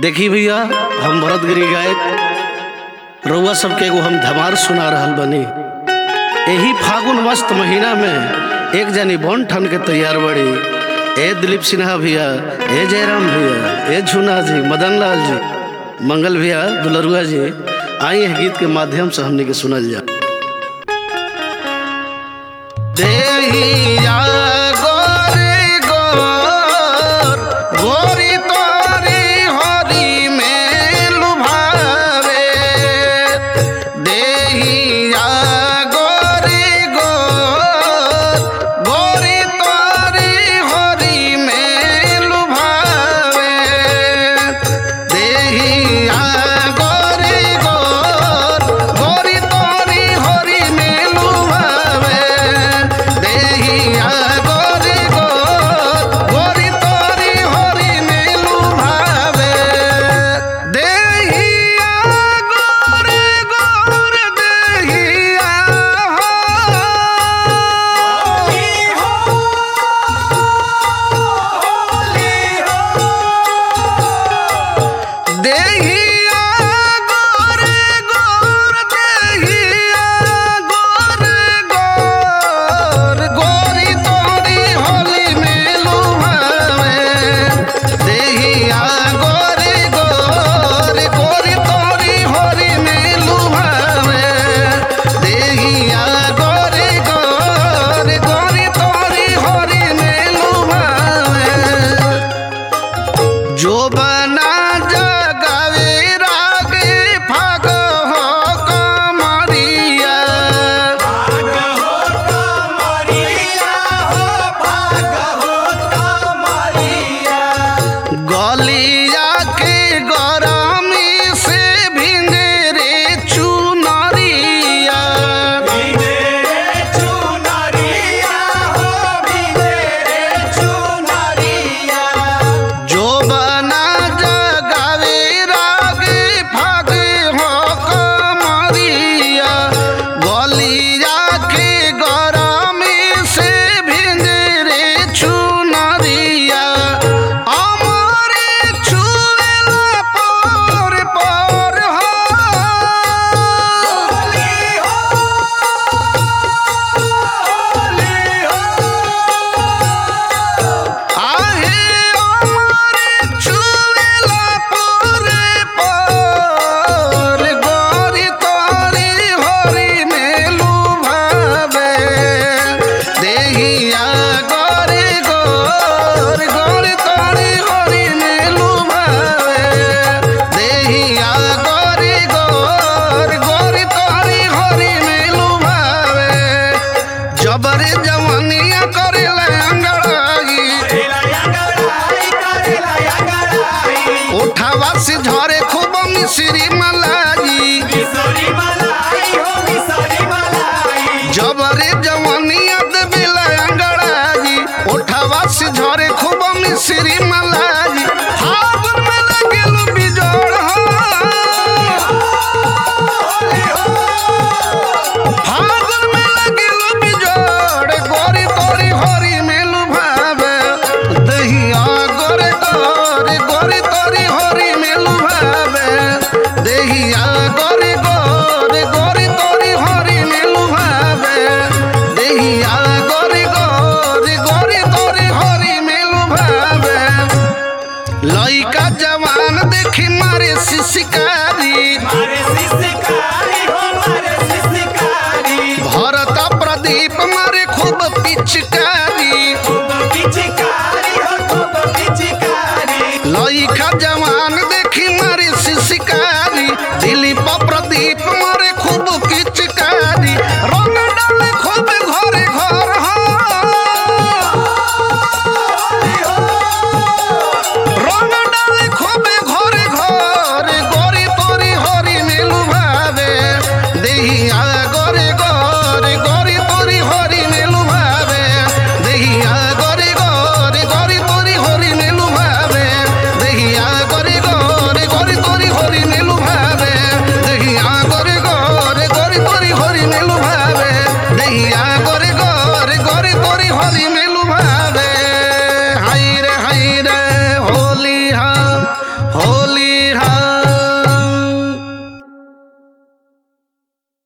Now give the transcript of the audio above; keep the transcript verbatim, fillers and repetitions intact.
देखी भैया, हम भरतगिरी गायक रउआ सबके एगो हम धमार सुना रहल बनी। यही फागुन मस्त महीना में एक जनी बन ठन के तैयार बड़ी। ए दिलीप सिन्हा भैया, ए जयराम भैया, ए झुना जी, मदन लाल जी, मंगल भैया, दुलरुआ जी, आई है गीत के माध्यम से हमने के सुनल जा। देहिया गोरी गोर गोरी तोरी हरी में लुभावे, देहिया गोरी गोर गोरी तोरी हरी में लुभावे, देहिया गोरी गोर गोरी तोरी हरी में लुभावे, देहिया गोरी गोर गोरी तोरी हरी में लुभावे, देहिया गोरी गोर देहिया देहिया गोरी गोर देहिया गोरी गोर गोरी तोरी होली में लुभावे, देहिया गोरी गोर गोरी तोरी होली में लुभावे, देहिया गोरी गोर गोरी तोरी होली में लुभावे। जो बना जगावे रागे फाग हो कमरिया, गलिया के गरमी से भिंगे रे चुनरिया, जो बना जगावे रागे फाग हो कमरिया, गलिया के गरमी से भिंगे रे चुनरिया, अमरे छुएला पर पर हो आहे, अमरे छुएला पर पर गोरी तोरी हरी में लुभावे, देहिया गोरी गोर गोरी तोरी हरी में लुभावे, देहिया गोरी गोर गोरी तोरी हरी में लुभावे। जबरे जवनिया करेला अंगड़ाई, उठावा से झरे खूब मिश्री मलाई, जबरे जवनिया देवेला अंगड़ाई, उठावा से झरे खूब मिश्री मलाई, फागुन में लगेलु बिजोड़ हो, फागुन में लगेलु बिजोड़ गोरी तोरी हरी में लुभावे, देहिया गोरी गोर गोरी तोरी हरी में लुभावे, देहिया गोरी गोर गोरी तोरी हरी में लुभावे, देहिया गोरी गोर गोरी तोरी हरी में लुभावे। लइका जवान देखी मारे सिसकारी, भरत प्रदीप मारे खूब पिचकारी,